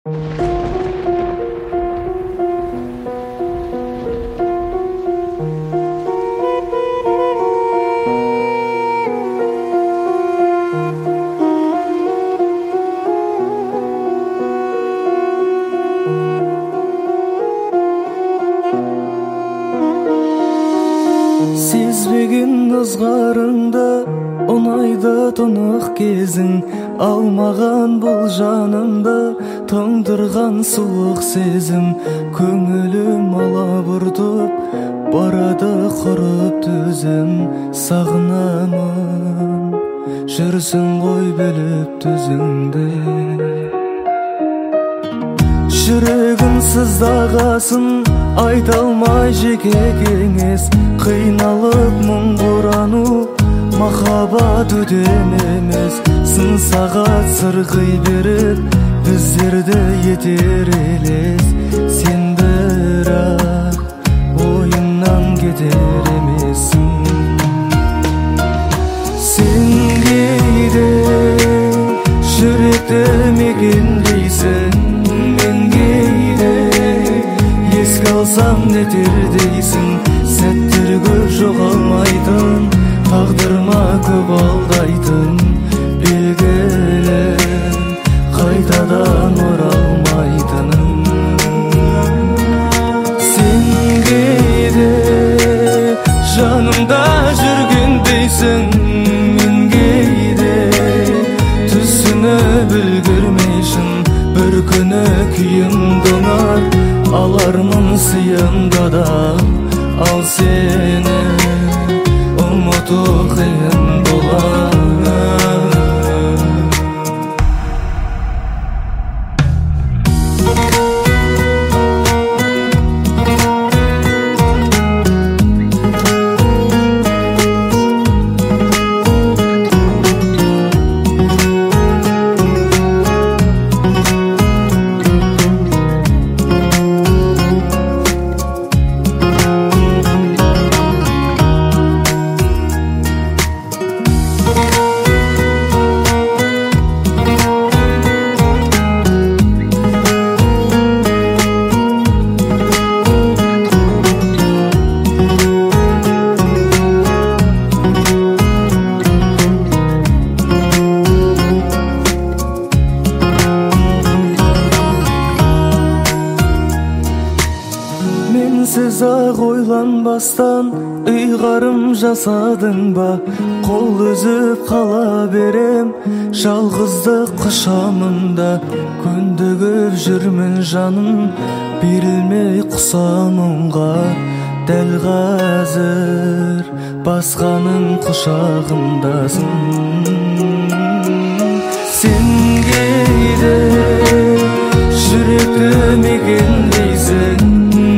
Сезбеген ызгарыңда оңайда тонық кезің, алмаған бұл жанымда тоңдырған суық сезім. Көңілім алабұртып барады құрып төзім, сағынамын жүрсің ғой біліп төзіңде. Жүрегім сыздағасын айта алмай жеке кеңес, қиналып мұң құрану махаббат өтем емес. Сын сағат сырғи беріп біздерді етер елес, сен бірақ ойымнан кетер емессің. Сен кейде жүректі мекендейсің, алсам нетер дейсің. Сәттер көп жоғалмайтын, тағдырма көп алдайтын, белгілі қайтадан оралмайтының. Сен кейде жанымда жүрген дейсің, мен кейде түсініп үлгермейшін. Бір күні күйім доңар, алармын сыйында да, ал сені ұмыту қиын болар. Сіз ақ ойланбастан ұйғарым жасадың ба? Қол үзіп қала берем жалғыздық құшамында. Көндігіп жүрмін жаным, берілмей құсам мұңға. Дәл қазір басқаның құшағындасың. Сен кейде жүректі мекендейсің,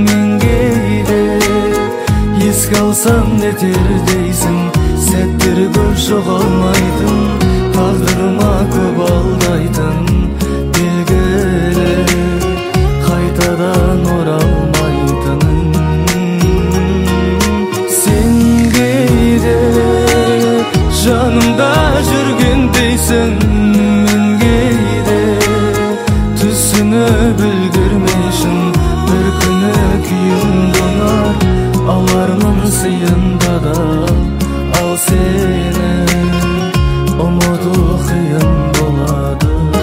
еске алсам нетер дейсің. Сәттер көп жоғалмайтын, тағдырыма көп алдайтын, белгілі қайтадан оралмайтының. Сен кейде жанымда жүрген дейсің, мен кейде түсініп үлгермейшін. Бір күні күйім доңар, алармын сыйында да, ал сені ұмыту қиын болады.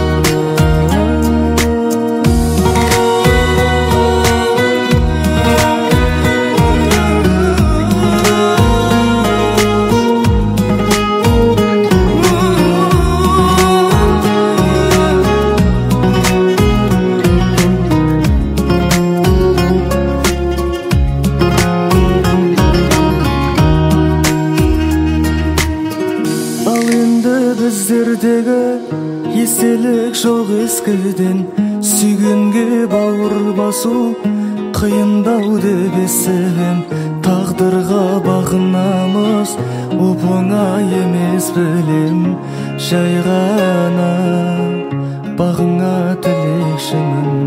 Біздердегі естелік жоқ ескіден, сүйгенге бауыр басу қиындау деп естігем. Тағдырға бағынамыз, оп-оңай емес білем. Жай ғана бағыңа тілекшімін.